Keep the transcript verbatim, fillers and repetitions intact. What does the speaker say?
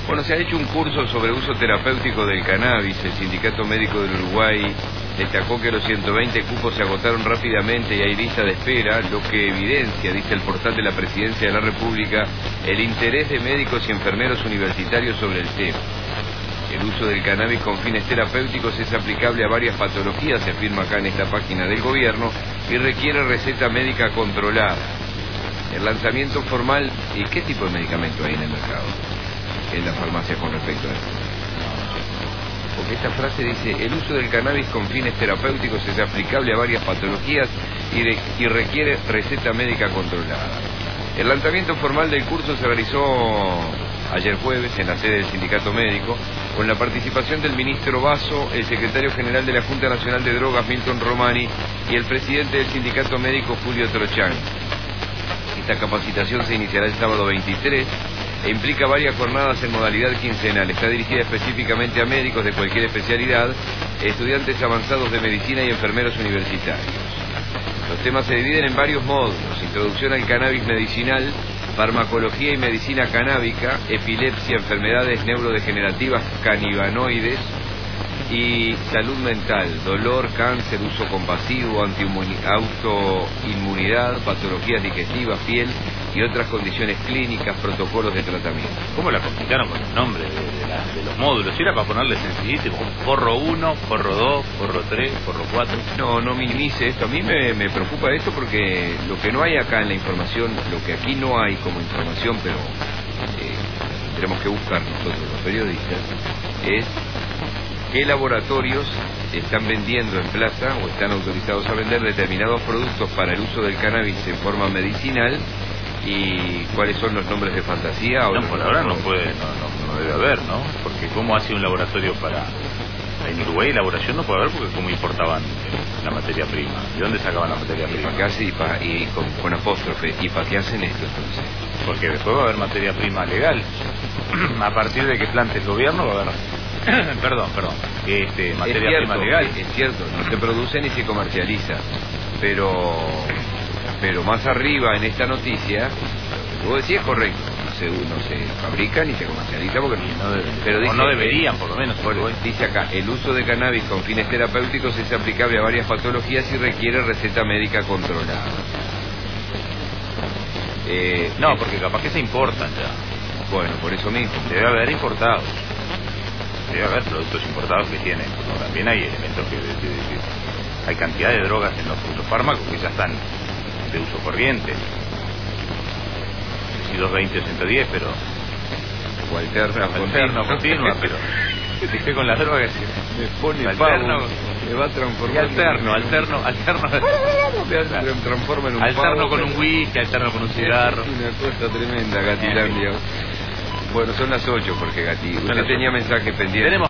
Bueno, se ha hecho un curso sobre uso terapéutico del cannabis. El Sindicato Médico del Uruguay destacó que los ciento veinte cupos se agotaron rápidamente y hay lista de espera, lo que evidencia, dice el portal de la Presidencia de la República, el interés de médicos y enfermeros universitarios sobre el tema. El uso del cannabis con fines terapéuticos es aplicable a varias patologías, se afirma acá en esta página del gobierno, y requiere receta médica controlada. El lanzamiento formal, ¿y qué tipo de medicamento hay en el mercado, en la farmacia con respecto a esto? Porque esta frase dice, el uso del cannabis con fines terapéuticos es aplicable a varias patologías y, de, y requiere receta médica controlada. El lanzamiento formal del curso se realizó ayer jueves en la sede del Sindicato Médico, con la participación del ministro Basso, el secretario general de la Junta Nacional de Drogas, Milton Romani, y el presidente del Sindicato Médico, Julio Trochán. Esta capacitación se iniciará el sábado veintitrés e implica varias jornadas en modalidad quincenal. Está dirigida específicamente a médicos de cualquier especialidad, estudiantes avanzados de medicina y enfermeros universitarios. Los temas se dividen en varios módulos: introducción al cannabis medicinal, farmacología y medicina canábica, epilepsia, enfermedades neurodegenerativas canibanoides y salud mental, dolor, cáncer, uso compasivo, autoinmunidad, patologías digestivas, piel y otras condiciones clínicas, protocolos de tratamiento. ¿Cómo la complicaron con el nombre de, de, la, de los módulos? Si era para ponerle sencillito, forro uno, forro dos, forro tres, forro cuatro. No, no minimice esto. A mí me, me preocupa esto porque lo que no hay acá en la información, lo que aquí no hay como información, pero eh, tenemos que buscar nosotros los periodistas, es qué laboratorios están vendiendo en plaza o están autorizados a vender determinados productos para el uso del cannabis en forma medicinal y cuáles son los nombres de fantasía. No, o por ahora no puede, no, no, no debe haber, ¿no? Porque ¿cómo hace un laboratorio para...? En Uruguay elaboración no puede haber porque ¿cómo importaban la materia prima? ¿De dónde sacaban la materia ¿Y prima? para qué hace? Y, pa, y con, con apóstrofe. ¿Y para qué hacen esto entonces? Porque después va a haber materia prima legal. A partir de que plante el gobierno va a haber... perdón, perdón. Este, materia es cierto, prima legal. Es cierto, no se produce ni se comercializa. Pero, pero más arriba en esta noticia, vos decís es correcto. No se, no se fabrica ni se comercializa porque no, debe, pero dice, o no deberían, por lo menos. Bueno, dice acá, el uso de cannabis con fines terapéuticos es aplicable a varias patologías y requiere receta médica controlada. Eh, no, es, porque capaz que se importan ya. Bueno, por eso mismo. Debe haber importados. Debe haber productos importados que tienen. Como también hay elementos que, de, de, de, hay cantidad de drogas en los, en los fármacos que ya están de uso corriente. doscientos veinte o ciento diez, pero... O alterna, alterno, continua, pero... Dije con las drogas que me pone alterno, pavo, me va a transformar. Y alterno, alterno, alterno. Me transforma en un alterno pavo, con un whisky, alterno con un cigarro. Una cosa tremenda, Gatilandia. Bueno, son las ocho porque Gati. Usted tenía mensaje pendiente.